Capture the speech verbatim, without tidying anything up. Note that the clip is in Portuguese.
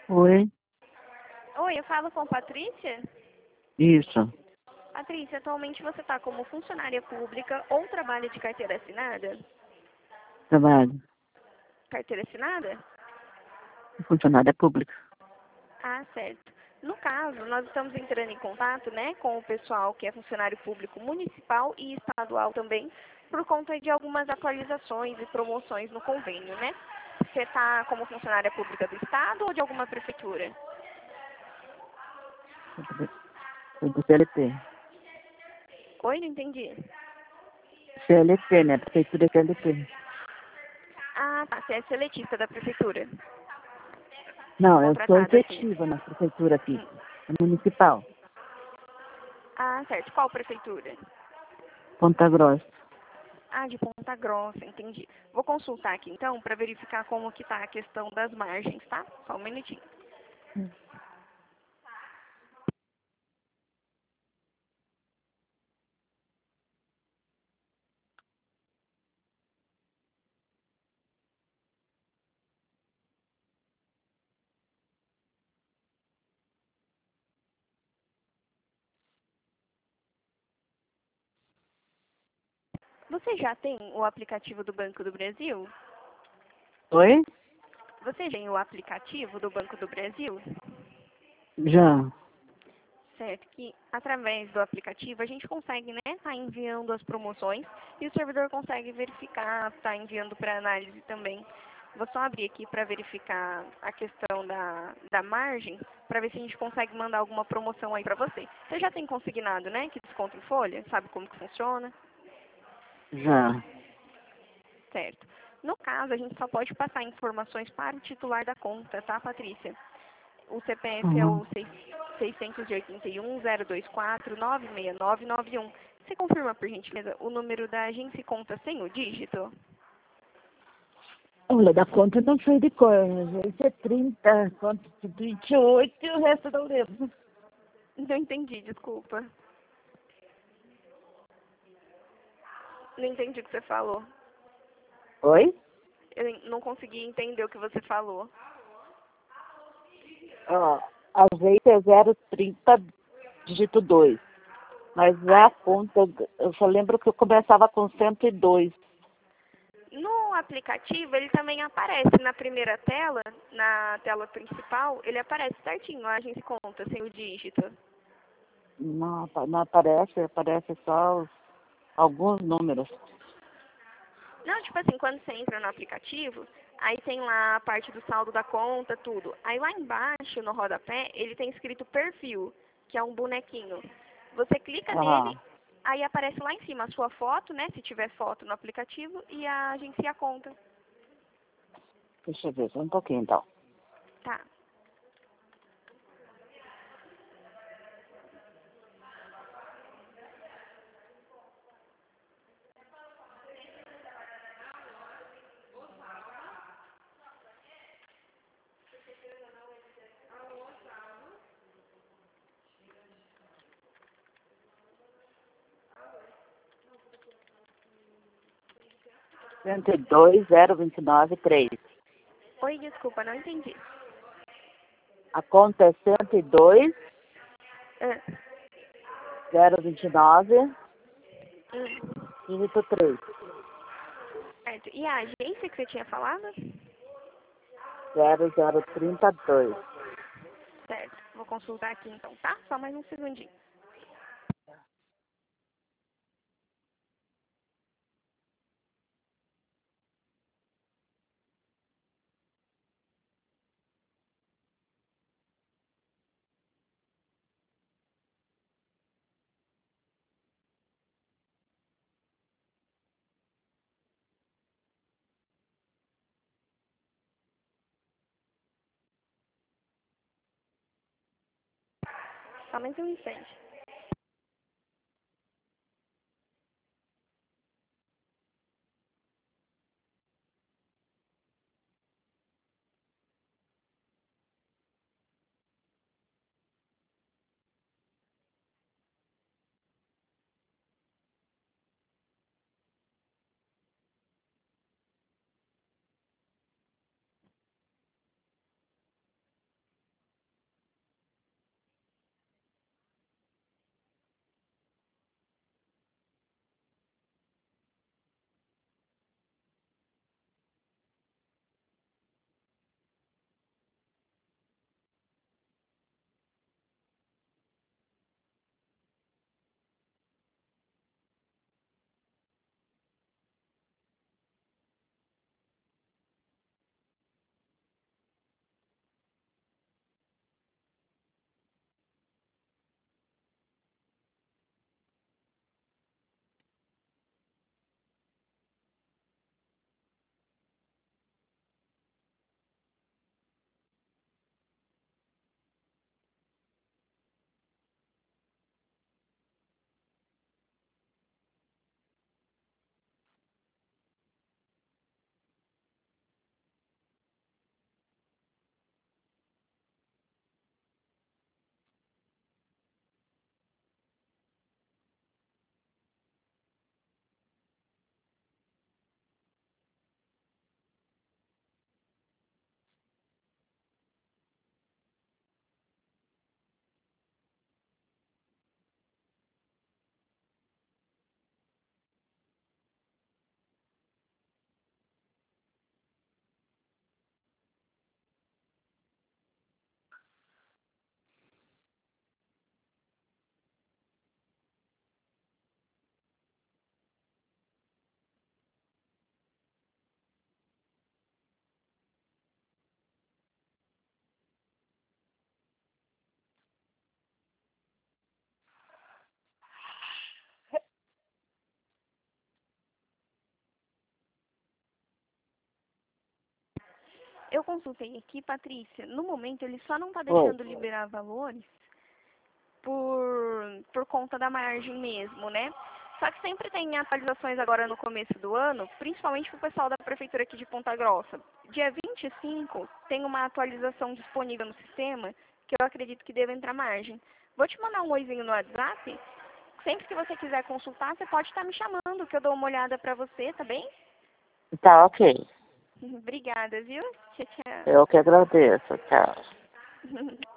Oi, Oi, eu falo com Patrícia? isso, Patrícia, atualmente você está como funcionária pública ou trabalha de carteira assinada? trabalho, Carteira assinada? funcionária pública. Ah, certo. No caso, nós estamos entrando em contato, né, com o pessoal que é funcionário público municipal e estadual também, por conta de algumas atualizações e promoções no convênio, né? Você está como funcionária pública do estado ou de alguma prefeitura? Sou do C L T. Oi, não entendi. C L T, né? Prefeitura C L T. Ah, tá, você é seletista da prefeitura. Não, eu sou Contratada assim. efetiva na prefeitura aqui, Hum. é municipal, Ah, certo. Qual prefeitura? Ponta Grossa. Ah, de Ponta Grossa, entendi. Vou consultar aqui então para verificar como que tá a questão das margens, tá? Só um minutinho. Você já tem o aplicativo do Banco do Brasil? Oi? Você tem o aplicativo do Banco do Brasil? Já. Certo, que através do aplicativo a gente consegue, né, tá enviando as promoções e o servidor consegue verificar, tá enviando para análise também. Vou só abrir aqui para verificar a questão da, da margem, para ver se a gente consegue mandar alguma promoção aí para você. Você já tem consignado, né, que desconto em folha? Sabe como que funciona? Já. Certo. No caso, a gente só pode passar informações para o titular da conta, tá, Patrícia? O C P F é Uhum. o seiscentos e oitenta e um, zero vinte e quatro, noventa e seis nove nove um. Você confirma, por gentileza, o número da agência e conta sem o dígito? Olha, da conta eu não sei de cor, mas é trinta, conta de vinte e oito e o resto eu não lembro. Não entendi, desculpa. Não entendi o que você falou. Oi? Eu não consegui entender o que você falou. Ó, a agência é zero trinta, dígito dois. Mas a Ah, conta, eu só lembro que eu começava com cento e dois. no aplicativo, ele também aparece na primeira tela, na tela principal, ele aparece certinho, a agência e conta, sem o dígito. Não, apa- não aparece, aparece só os- alguns números. Não, tipo assim, quando você entra no aplicativo, aí tem lá a parte do saldo da conta, tudo. Aí lá embaixo, no rodapé, ele tem escrito perfil, que é um bonequinho. Você clica nele, Aham. aí aparece lá em cima a sua foto, né, se tiver foto no aplicativo, e a agência e a conta. Deixa eu ver, só um pouquinho então. Tá. cento e dois, zero vinte e nove, três. Oi, desculpa, não entendi. A conta é cento e dois, Ah, zero vinte e nove, hum, dígito três. certo. E a agência que você tinha falado? zero zero trinta e dois. Certo. Vou consultar aqui então, tá? Só mais um segundinho. Só mais um instante. Eu consultei aqui, Patrícia, no momento ele só não está Oi. deixando liberar valores por, por conta da margem mesmo, né? Só que sempre tem atualizações agora no começo do ano, principalmente para o pessoal da prefeitura aqui de Ponta Grossa. Dia vinte e cinco tem uma atualização disponível no sistema que eu acredito que deva entrar margem. Vou te mandar um oizinho no WhatsApp. Sempre que você quiser consultar, você pode estar me chamando, que eu dou uma olhada para você, tá bem? Tá ok. Obrigada, viu? Tchau, tchau. Eu que agradeço. Tchau.